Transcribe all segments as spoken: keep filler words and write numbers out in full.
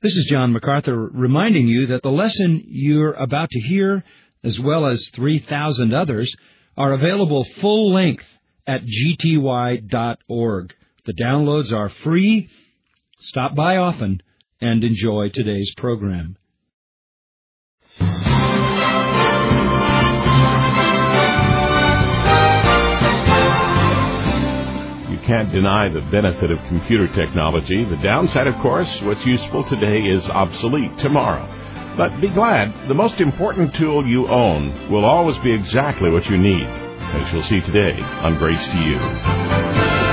This is John MacArthur reminding you that the lesson you're about to hear, as well as three thousand others, are available full length at g t y dot org. The downloads are free. Stop by often and enjoy today's program. Can't deny the benefit of computer technology. The downside, of course, what's useful today is obsolete tomorrow. But be glad, the most important tool you own will always be exactly what you need, as you'll see today on Grace to You.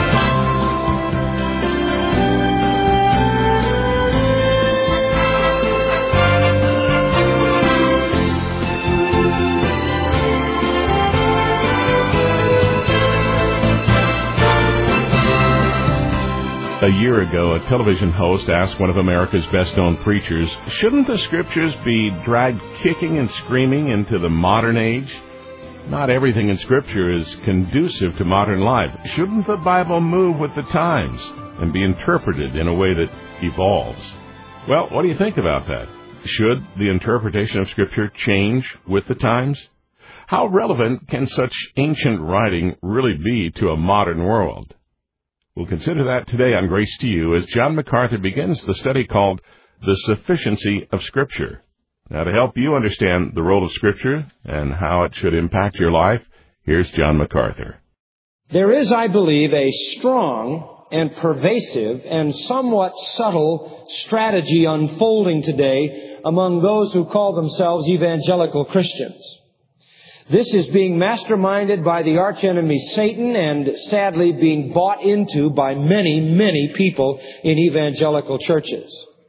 A year ago, a television host asked one of America's best-known preachers, shouldn't the Scriptures be dragged kicking and screaming into the modern age? Not everything in Scripture is conducive to modern life. Shouldn't the Bible move with the times and be interpreted in a way that evolves? Well, what do you think about that? Should the interpretation of Scripture change with the times? How relevant can such ancient writing really be to a modern world? We'll consider that today on Grace to You as John MacArthur begins the study called The Sufficiency of Scripture. Now, to help you understand the role of Scripture and how it should impact your life, here's John MacArthur. There is, I believe, a strong and pervasive and somewhat subtle strategy unfolding today among those who call themselves evangelical Christians. This is being masterminded by the archenemy Satan and sadly being bought into by many, many people in evangelical churches.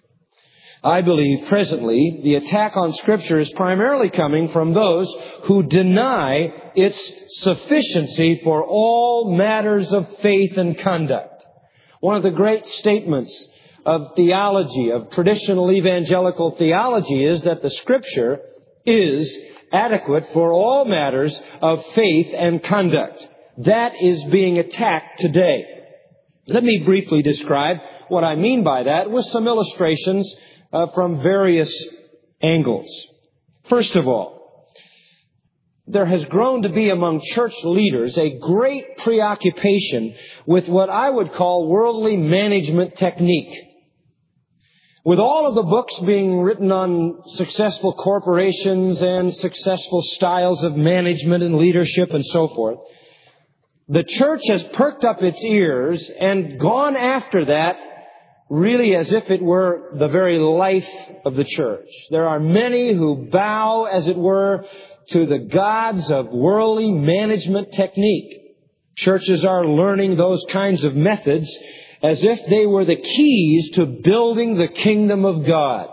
I believe presently the attack on Scripture is primarily coming from those who deny its sufficiency for all matters of faith and conduct. One of the great statements of theology, of traditional evangelical theology, is that the Scripture is adequate for all matters of faith and conduct. That is being attacked today. Let me briefly describe what I mean by that with some illustrations uh, from various angles. First of all, there has grown to be among church leaders a great preoccupation with what I would call worldly management technique. With all of the books being written on successful corporations and successful styles of management and leadership and so forth, the church has perked up its ears and gone after that really as if it were the very life of the church. There are many who bow, as it were, to the gods of worldly management technique. Churches are learning those kinds of methods as if they were the keys to building the kingdom of God.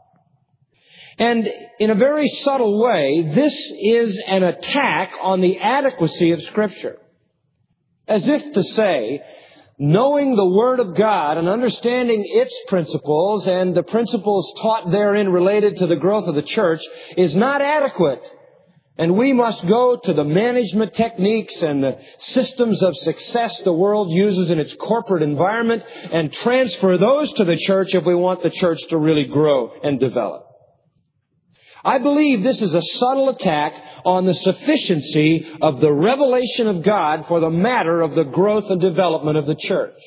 And in a very subtle way, this is an attack on the adequacy of Scripture. As if to say, knowing the Word of God and understanding its principles and the principles taught therein related to the growth of the church is not adequate. And we must go to the management techniques and the systems of success the world uses in its corporate environment and transfer those to the church if we want the church to really grow and develop. I believe this is a subtle attack on the sufficiency of the revelation of God for the matter of the growth and development of the church.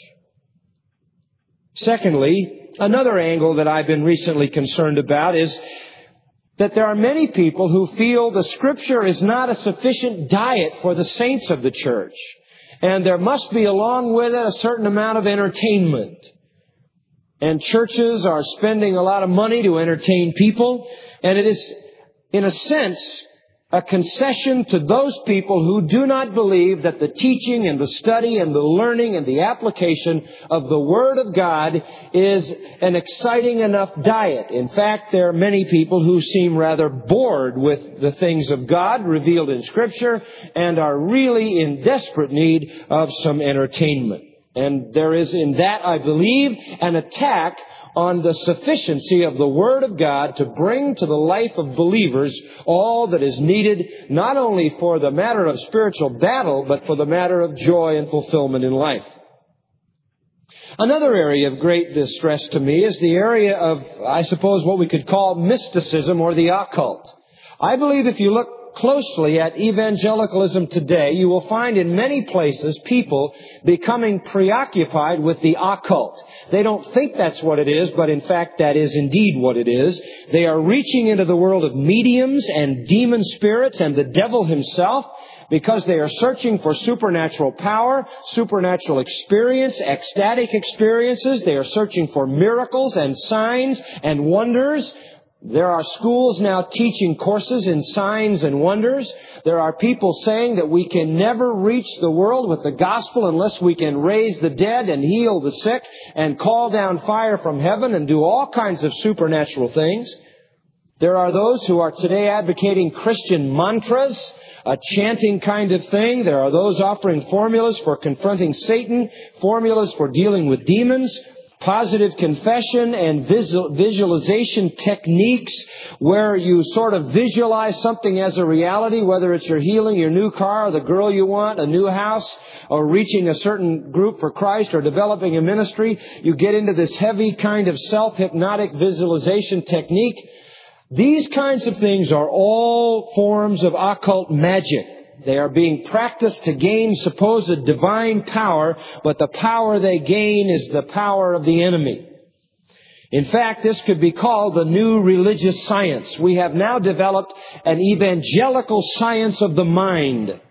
Secondly, another angle that I've been recently concerned about is that there are many people who feel the Scripture is not a sufficient diet for the saints of the church. And there must be, along with it, a certain amount of entertainment. And churches are spending a lot of money to entertain people. And it is, in a sense, a concession to those people who do not believe that the teaching and the study and the learning and the application of the Word of God is an exciting enough diet. In fact, there are many people who seem rather bored with the things of God revealed in Scripture and are really in desperate need of some entertainment. And there is in that, I believe, an attack on the sufficiency of the Word of God to bring to the life of believers all that is needed, not only for the matter of spiritual battle, but for the matter of joy and fulfillment in life. Another area of great distress to me is the area of, I suppose, what we could call mysticism or the occult. I believe if you look closely at evangelicalism today, you will find in many places people becoming preoccupied with the occult. They don't think that's what it is, but in fact that is indeed what it is. They are reaching into the world of mediums and demon spirits and the devil himself because they are searching for supernatural power, supernatural experience, ecstatic experiences. They are searching for miracles and signs and wonders. There are schools now teaching courses in signs and wonders. There are people saying that we can never reach the world with the gospel unless we can raise the dead and heal the sick and call down fire from heaven and do all kinds of supernatural things. There are those who are today advocating Christian mantras, a chanting kind of thing. There are those offering formulas for confronting Satan, formulas for dealing with demons, positive confession and visual, visualization techniques where you sort of visualize something as a reality, whether it's your healing, your new car, or the girl you want, a new house, or reaching a certain group for Christ, or developing a ministry. You get into this heavy kind of self-hypnotic visualization technique. These kinds of things are all forms of occult magic. They are being practiced to gain supposed divine power, but the power they gain is the power of the enemy. In fact, this could be called the new religious science. We have now developed an evangelical science of the mind.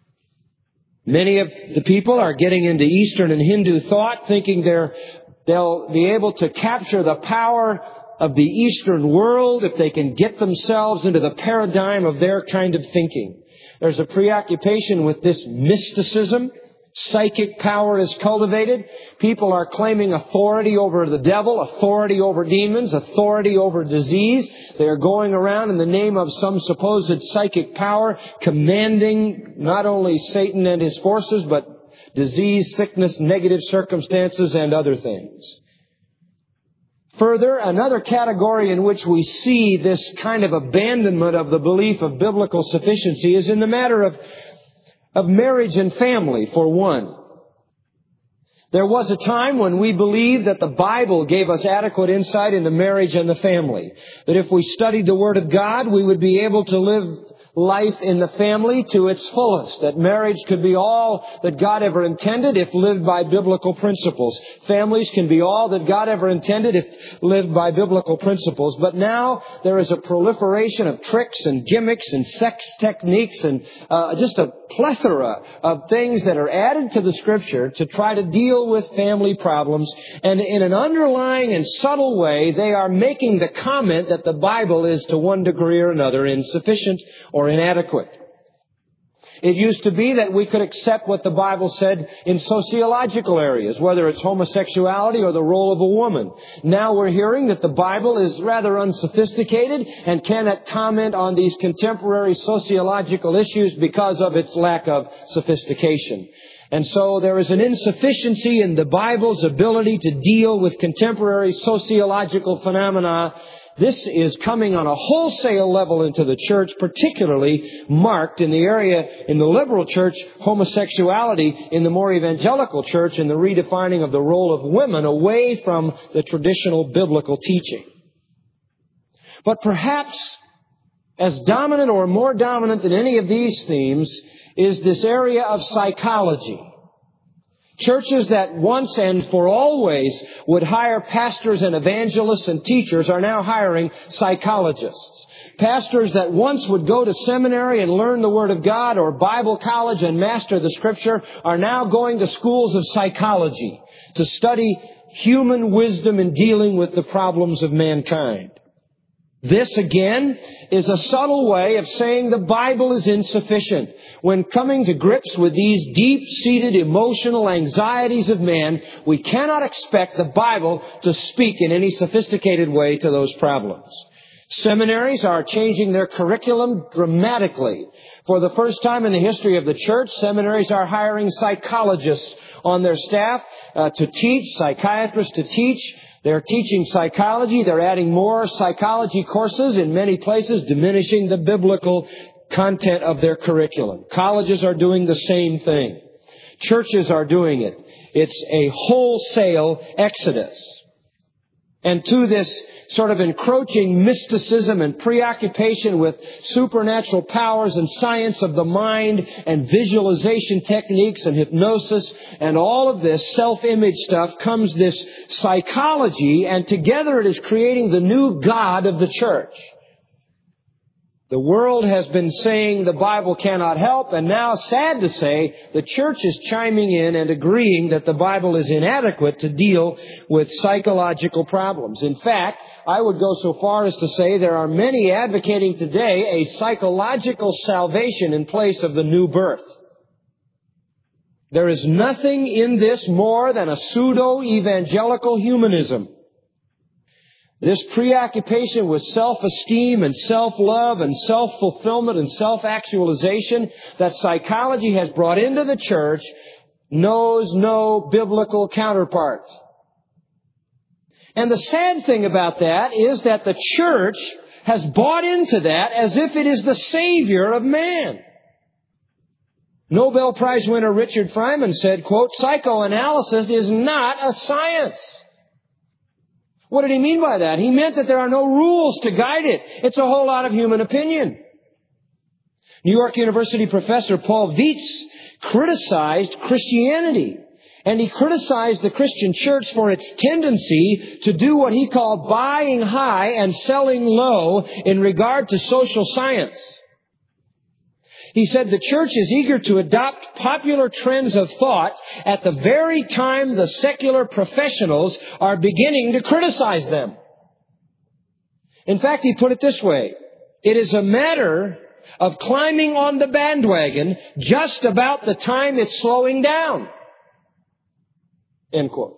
Many of the people are getting into Eastern and Hindu thought, thinking they're, they'll be able to capture the power of the Eastern world if they can get themselves into the paradigm of their kind of thinking. There's a preoccupation with this mysticism. Psychic power is cultivated. People are claiming authority over the devil, authority over demons, authority over disease. They are going around in the name of some supposed psychic power, commanding not only Satan and his forces, but disease, sickness, negative circumstances, and other things. Further, another category in which we see this kind of abandonment of the belief of biblical sufficiency is in the matter of, of marriage and family, for one. There was a time when we believed that the Bible gave us adequate insight into marriage and the family. That if we studied the Word of God, we would be able to live life in the family to its fullest. That marriage could be all that God ever intended if lived by biblical principles. Families can be all that God ever intended if lived by biblical principles. But now there is a proliferation of tricks and gimmicks and sex techniques and uh, just a plethora of things that are added to the Scripture to try to deal with family problems. And in an underlying and subtle way, they are making the comment that the Bible is to one degree or another insufficient or inadequate. It used to be that we could accept what the Bible said in sociological areas, whether it's homosexuality or the role of a woman. Now we're hearing that the Bible is rather unsophisticated and cannot comment on these contemporary sociological issues because of its lack of sophistication. And so there is an insufficiency in the Bible's ability to deal with contemporary sociological phenomena. This is coming on a wholesale level into the church, particularly marked in the area, in the liberal church, homosexuality, in the more evangelical church, in the redefining of the role of women away from the traditional biblical teaching. But perhaps as dominant or more dominant than any of these themes is this area of psychology. Churches that once and for always would hire pastors and evangelists and teachers are now hiring psychologists. Pastors that once would go to seminary and learn the Word of God or Bible college and master the Scripture are now going to schools of psychology to study human wisdom in dealing with the problems of mankind. This, again, is a subtle way of saying the Bible is insufficient. When coming to grips with these deep-seated emotional anxieties of man, we cannot expect the Bible to speak in any sophisticated way to those problems. Seminaries are changing their curriculum dramatically. For the first time in the history of the church, seminaries are hiring psychologists on their staff uh, to teach, psychiatrists to teach. They're teaching psychology. They're adding more psychology courses in many places, diminishing the biblical content of their curriculum. Colleges are doing the same thing. Churches are doing it. It's a wholesale exodus. And to this sort of encroaching mysticism and preoccupation with supernatural powers and science of the mind and visualization techniques and hypnosis and all of this self-image stuff comes this psychology, and together it is creating the new God of the church. The world has been saying the Bible cannot help, and now, sad to say, the church is chiming in and agreeing that the Bible is inadequate to deal with psychological problems. In fact, I would go so far as to say there are many advocating today a psychological salvation in place of the new birth. There is nothing in this more than a pseudo-evangelical humanism. This preoccupation with self-esteem and self-love and self-fulfillment and self-actualization that psychology has brought into the church knows no biblical counterpart. And the sad thing about that is that the church has bought into that as if it is the savior of man. Nobel Prize winner Richard Feynman said, quote, "Psychoanalysis is not a science." What did he mean by that? He meant that there are no rules to guide it. It's a whole lot of human opinion. New York University professor Paul Vietz criticized Christianity. And he criticized the Christian church for its tendency to do what he called buying high and selling low in regard to social science. He said the church is eager to adopt popular trends of thought at the very time the secular professionals are beginning to criticize them. In fact, he put it this way: it is a matter of climbing on the bandwagon just about the time it's slowing down. End quote.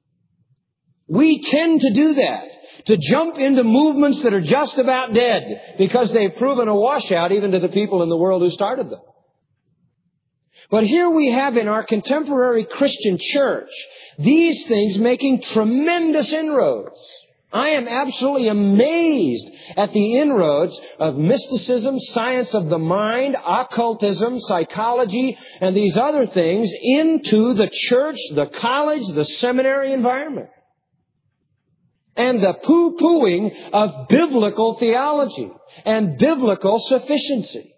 We tend to do that, to jump into movements that are just about dead because they've proven a washout even to the people in the world who started them. But here we have in our contemporary Christian church these things making tremendous inroads. I am absolutely amazed at the inroads of mysticism, science of the mind, occultism, psychology, and these other things into the church, the college, the seminary environment. And the poo-pooing of biblical theology and biblical sufficiency.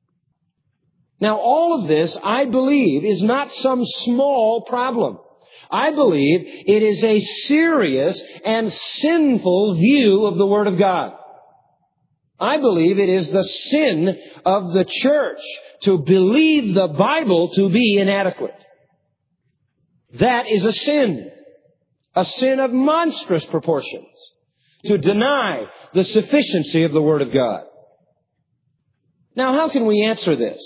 Now, all of this, I believe, is not some small problem. I believe it is a serious and sinful view of the Word of God. I believe it is the sin of the church to believe the Bible to be inadequate. That is a sin. A sin of monstrous proportions, to deny the sufficiency of the Word of God. Now, how can we answer this?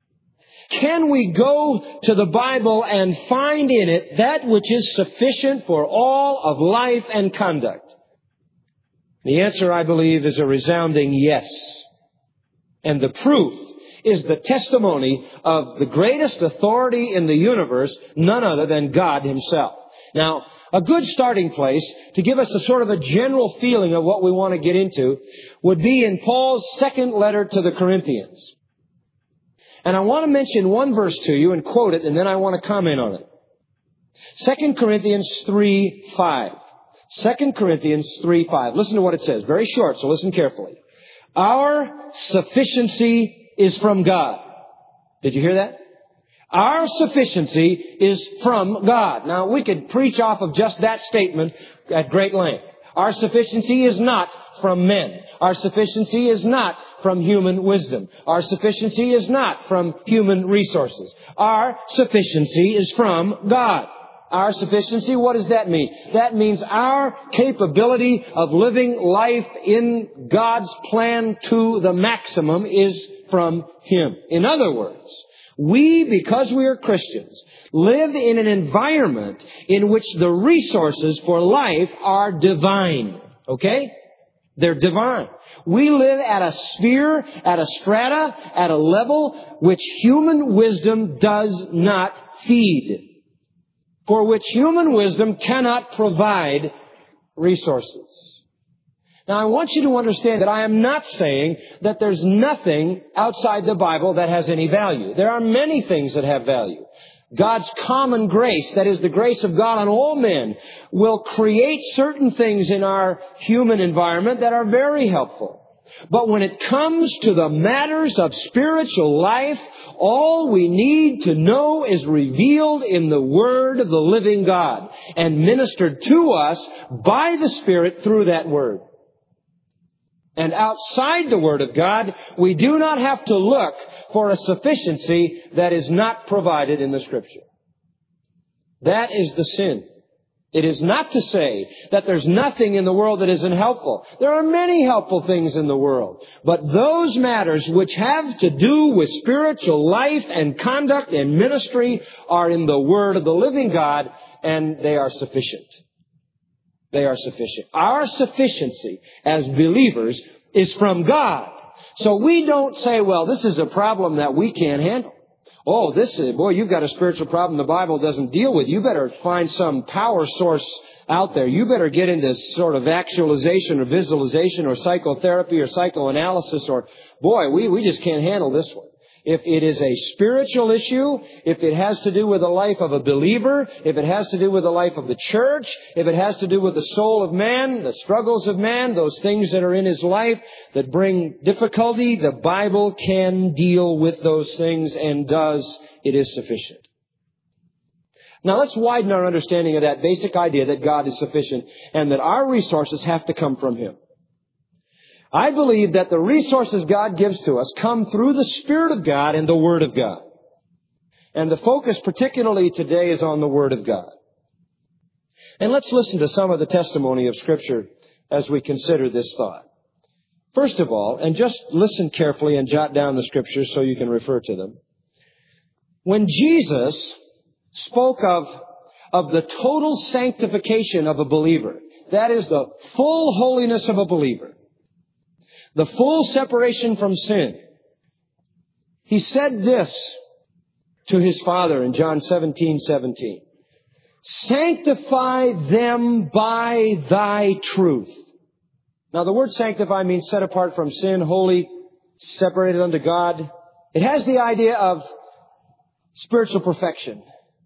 Can we go to the Bible and find in it that which is sufficient for all of life and conduct? The answer, I believe, is a resounding yes. And the proof is the testimony of the greatest authority in the universe, none other than God Himself. Now, a good starting place to give us a sort of a general feeling of what we want to get into would be in Paul's second letter to the Corinthians. And I want to mention one verse to you and quote it, and then I want to comment on it. Second Corinthians three five. Second Corinthians three five. Listen to what it says. Very short, so listen carefully. Our sufficiency is from God. Did you hear that? Our sufficiency is from God. Now, we could preach off of just that statement at great length. Our sufficiency is not from men. Our sufficiency is not from human wisdom. Our sufficiency is not from human resources. Our sufficiency is from God. Our sufficiency, what does that mean? That means our capability of living life in God's plan to the maximum is from Him. In other words, we, because we are Christians, live in an environment in which the resources for life are divine. Okay? They're divine. We live at a sphere, at a strata, at a level which human wisdom does not feed. For which human wisdom cannot provide resources. Now, I want you to understand that I am not saying that there's nothing outside the Bible that has any value. There are many things that have value. God's common grace, that is the grace of God on all men, will create certain things in our human environment that are very helpful. But when it comes to the matters of spiritual life, all we need to know is revealed in the Word of the living God and ministered to us by the Spirit through that Word. And outside the Word of God, we do not have to look for a sufficiency that is not provided in the Scripture. That is the sin. It is not to say that there's nothing in the world that isn't helpful. There are many helpful things in the world. But those matters which have to do with spiritual life and conduct and ministry are in the Word of the living God, and they are sufficient. They are sufficient. Our sufficiency as believers is from God. So we don't say, well, this is a problem that we can't handle. Oh, this is, boy, you've got a spiritual problem the Bible doesn't deal with. You better find some power source out there. You better get into sort of actualization or visualization or psychotherapy or psychoanalysis or, boy, we, we just can't handle this one. If it is a spiritual issue, if it has to do with the life of a believer, if it has to do with the life of the church, if it has to do with the soul of man, the struggles of man, those things that are in his life that bring difficulty, the Bible can deal with those things and does. It is sufficient. Now let's widen our understanding of that basic idea that God is sufficient and that our resources have to come from Him. I believe that the resources God gives to us come through the Spirit of God and the Word of God. And the focus particularly today is on the Word of God. And let's listen to some of the testimony of Scripture as we consider this thought. First of all, and just listen carefully and jot down the Scriptures so you can refer to them. When Jesus spoke of, of the total sanctification of a believer, that is the full holiness of a believer, the full separation from sin, He said this to His Father in John seventeen seventeen. Sanctify them by Thy truth. Now the word sanctify means set apart from sin, holy, separated unto God. It has the idea of spiritual perfection,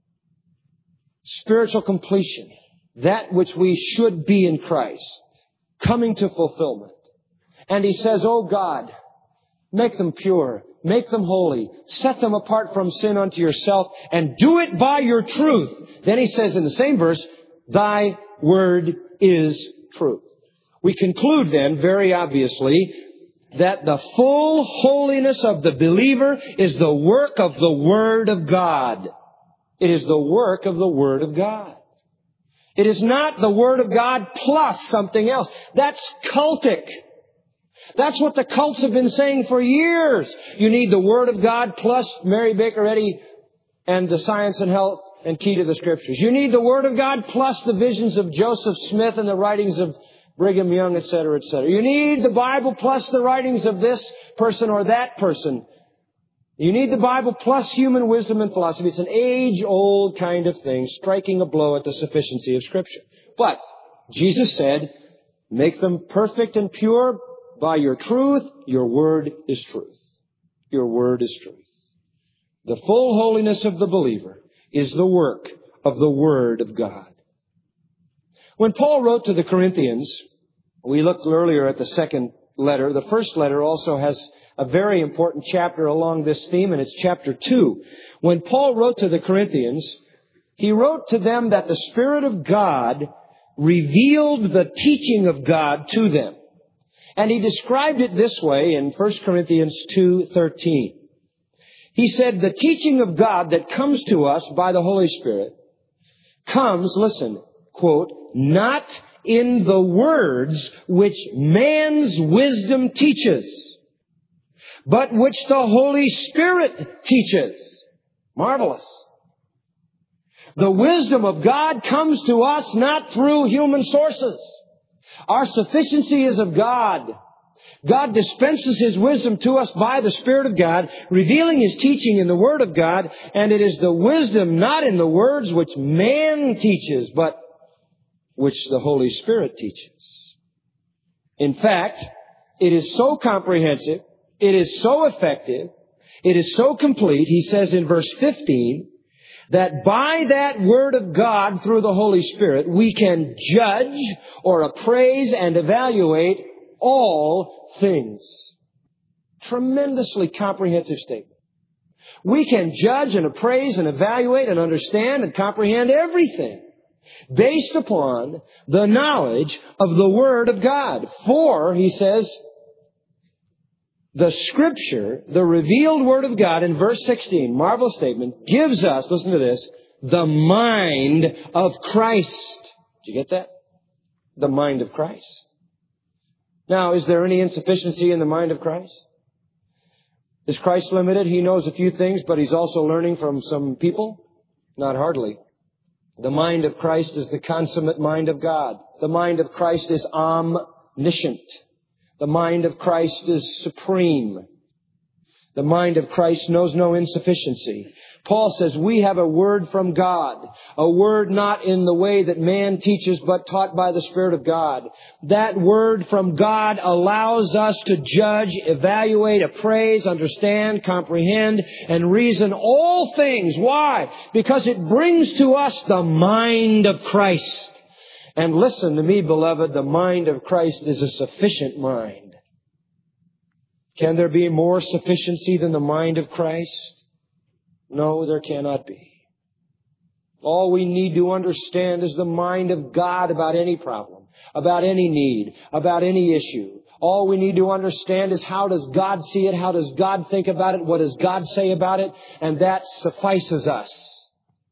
spiritual completion, that which we should be in Christ, coming to fulfillment. And He says, oh God, make them pure, make them holy, set them apart from sin unto Yourself, and do it by Your truth. Then He says in the same verse, Thy word is truth. We conclude then, very obviously, that the full holiness of the believer is the work of the Word of God. It is the work of the Word of God. It is not the Word of God plus something else. That's cultic. That's what the cults have been saying for years. You need the Word of God plus Mary Baker Eddy and the Science and Health and Key to the Scriptures. You need the Word of God plus the visions of Joseph Smith and the writings of Brigham Young, et cetera, et cetera. You need the Bible plus the writings of this person or that person. You need the Bible plus human wisdom and philosophy. It's an age-old kind of thing, striking a blow at the sufficiency of Scripture. But Jesus said, make them perfect and pure by Your truth. Your word is truth. Your word is truth. The full holiness of the believer is the work of the Word of God. When Paul wrote to the Corinthians, we looked earlier at the second letter. The first letter also has a very important chapter along this theme, and it's chapter two. When Paul wrote to the Corinthians, he wrote to them that the Spirit of God revealed the teaching of God to them. And he described it this way in First Corinthians two thirteen. He said, the teaching of God that comes to us by the Holy Spirit comes, listen, quote, not in the words which man's wisdom teaches, but which the Holy Spirit teaches. Marvelous. The wisdom of God comes to us not through human sources. Our sufficiency is of God. God dispenses His wisdom to us by the Spirit of God, revealing His teaching in the Word of God, and it is the wisdom not in the words which man teaches, but which the Holy Spirit teaches. In fact, it is so comprehensive, it is so effective, it is so complete, he says in verse fifteen, that by that Word of God through the Holy Spirit, we can judge or appraise and evaluate all things. Tremendously comprehensive statement. We can judge and appraise and evaluate and understand and comprehend everything based upon the knowledge of the Word of God. For, he says, the Scripture, the revealed Word of God in verse sixteen, marvelous statement, gives us, listen to this, the mind of Christ. Did you get that? The mind of Christ. Now, is there any insufficiency in the mind of Christ? Is Christ limited? He knows a few things, but He's also learning from some people? Not hardly. The mind of Christ is the consummate mind of God. The mind of Christ is omniscient. The mind of Christ is supreme. The mind of Christ knows no insufficiency. Paul says we have a word from God, a word not in the way that man teaches, but taught by the Spirit of God. That word from God allows us to judge, evaluate, appraise, understand, comprehend, and reason all things. Why? Because it brings to us the mind of Christ. And listen to me, beloved, the mind of Christ is a sufficient mind. Can there be more sufficiency than the mind of Christ? No, there cannot be. All we need to understand is the mind of God about any problem, about any need, about any issue. All we need to understand is how does God see it, how does God think about it, what does God say about it, and that suffices us.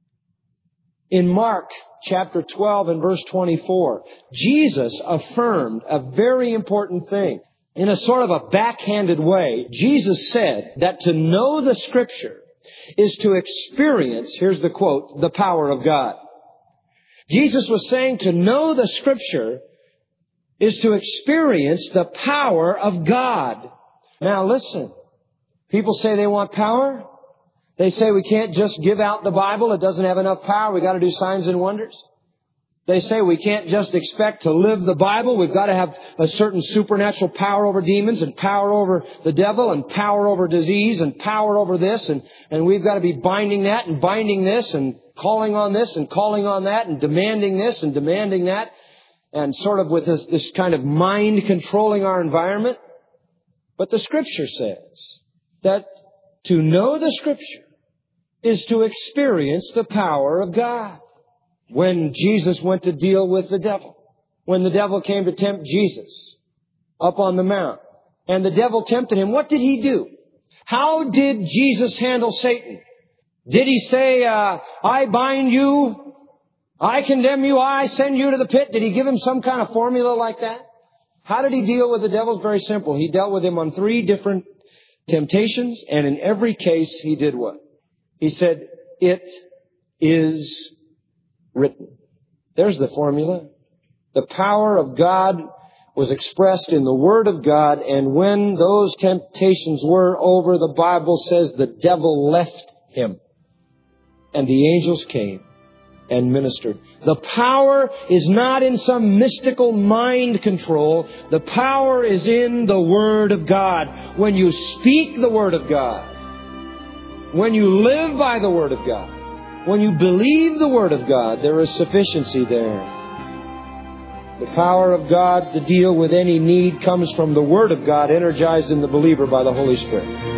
In Mark chapter twelve and verse twenty-four, Jesus affirmed a very important thing. In a sort of a backhanded way, Jesus said that to know the Scripture is to experience, here's the quote, the power of God. Jesus was saying to know the Scripture is to experience the power of God. Now listen, people say they want power. They say we can't just give out the Bible. It doesn't have enough power. We've got to do signs and wonders. They say we can't just expect to live the Bible. We've got to have a certain supernatural power over demons and power over the devil and power over disease and power over this. And, and we've got to be binding that and binding this and calling on this and calling on that and demanding this and demanding that. And sort of with this, this kind of mind controlling our environment. But the Scripture says that to know the Scripture is to experience the power of God. When Jesus went to deal with the devil, when the devil came to tempt Jesus up on the mount, and the devil tempted him, what did he do? How did Jesus handle Satan? Did he say, uh, I bind you, I condemn you, I send you to the pit? Did he give him some kind of formula like that? How did he deal with the devil? It's very simple. He dealt with him on three different temptations, and in every case he did what? He said, it is written. There's the formula. The power of God was expressed in the Word of God, and when those temptations were over, the Bible says the devil left him, and the angels came and ministered. The power is not in some mystical mind control. The power is in the Word of God. When you speak the Word of God, when you live by the Word of God, when you believe the Word of God, there is sufficiency there. The power of God to deal with any need comes from the Word of God energized in the believer by the Holy Spirit.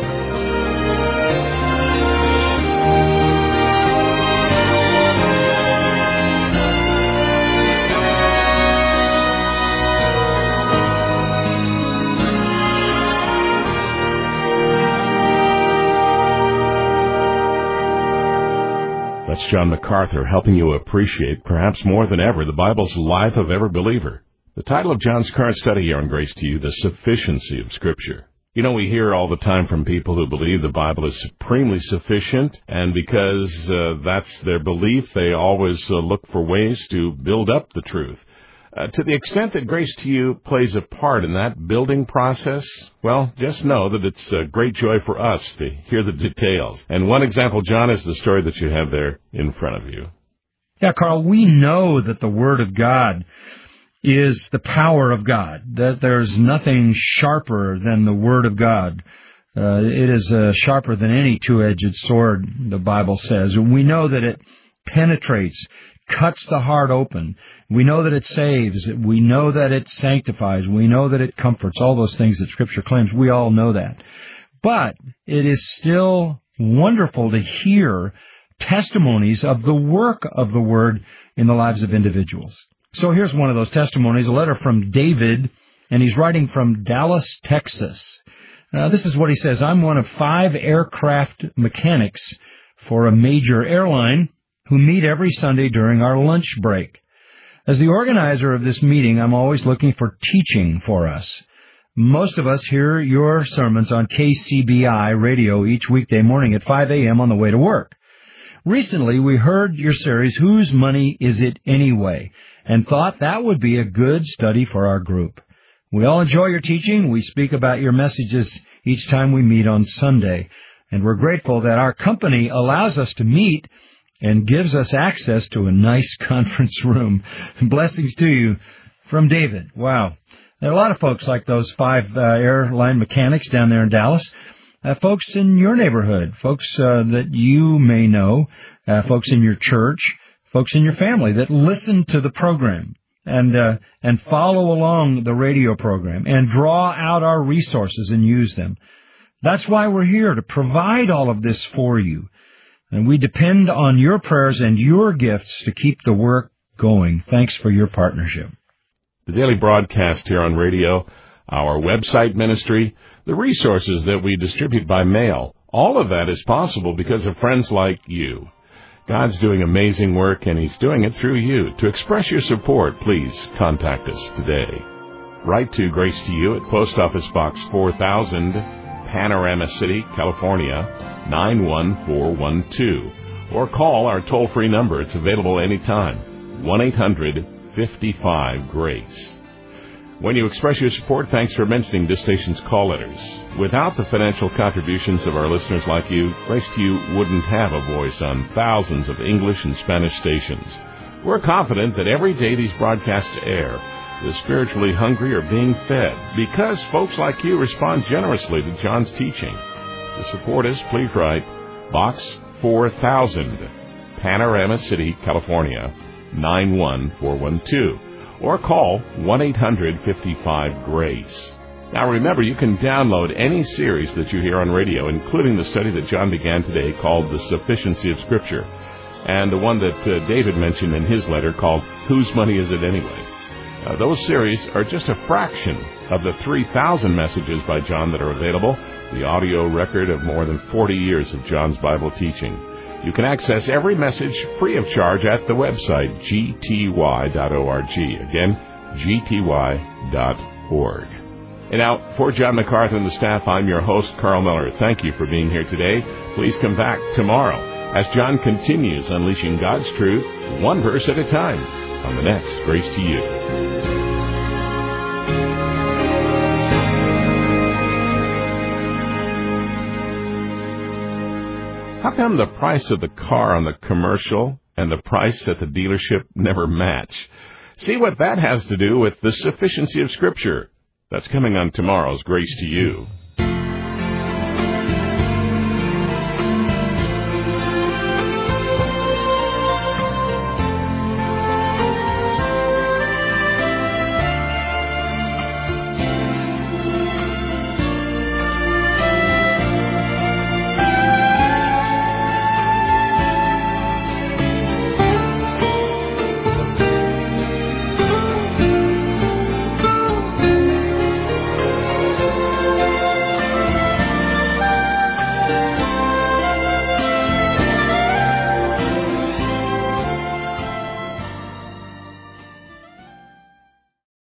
That's John MacArthur helping you appreciate, perhaps more than ever, the Bible's life of every believer. The title of John's current study here on Grace to You, The Sufficiency of Scripture. You know, we hear all the time from people who believe the Bible is supremely sufficient, and because uh, that's their belief, they always uh, look for ways to build up the truth. Uh, to the extent that Grace to You plays a part in that building process, well, just know that it's a great joy for us to hear the details. And one example, John, is the story that you have there in front of you. Yeah, Carl, we know that the Word of God is the power of God, that there's nothing sharper than the Word of God. Uh, it is uh, sharper than any two-edged sword, the Bible says. We know that it penetrates, cuts the heart open. We know that it saves. We know that it sanctifies. We know that it comforts, all those things that Scripture claims. We all know that. But it is still wonderful to hear testimonies of the work of the Word in the lives of individuals. So here's one of those testimonies, a letter from David, and he's writing from Dallas, Texas. Uh, this is what he says. I'm one of five aircraft mechanics for a major airline who meet every Sunday during our lunch break. As the organizer of this meeting, I'm always looking for teaching for us. Most of us hear your sermons on K C B I radio each weekday morning at five a.m. on the way to work. Recently, we heard your series, Whose Money Is It Anyway?, and thought that would be a good study for our group. We all enjoy your teaching. We speak about your messages each time we meet on Sunday, and we're grateful that our company allows us to meet and gives us access to a nice conference room. Blessings to you from David. Wow. There are a lot of folks like those five uh, airline mechanics down there in Dallas. Uh, folks in your neighborhood, folks uh, that you may know, uh, folks in your church, folks in your family that listen to the program and uh, and follow along the radio program and draw out our resources and use them. That's why we're here, to provide all of this for you. And we depend on your prayers and your gifts to keep the work going. Thanks for your partnership. The daily broadcast here on radio, our website ministry, the resources that we distribute by mail, all of that is possible because of friends like you. God's doing amazing work, and He's doing it through you. To express your support, please contact us today. Write to Grace to You at Post Office Box four thousand, Panorama City, California, nine one four one two. Or call our toll-free number. It's available anytime, one eight hundred fifty-five GRACE. When you express your support, thanks for mentioning this station's call letters. Without the financial contributions of our listeners like you, Grace to You wouldn't have a voice on thousands of English and Spanish stations. We're confident that every day these broadcasts air, the spiritually hungry are being fed because folks like you respond generously to John's teaching. To support us, please write Box four thousand, Panorama City, California, nine one four one two. Or call one eight hundred fifty-five GRACE. Now remember, you can download any series that you hear on radio, including the study that John began today called The Sufficiency of Scripture, and the one that uh, David mentioned in his letter called Whose Money Is It Anyway? Uh, those series are just a fraction of the three thousand messages by John that are available, the audio record of more than forty years of John's Bible teaching. You can access every message free of charge at the website, g t y dot org. Again, g t y dot org. And now, for John MacArthur and the staff, I'm your host, Carl Miller. Thank you for being here today. Please come back tomorrow as John continues unleashing God's truth, one verse at a time, on the next Grace to You. How come the price of the car on the commercial and the price at the dealership never match? See what that has to do with the sufficiency of Scripture. That's coming on tomorrow's Grace to You.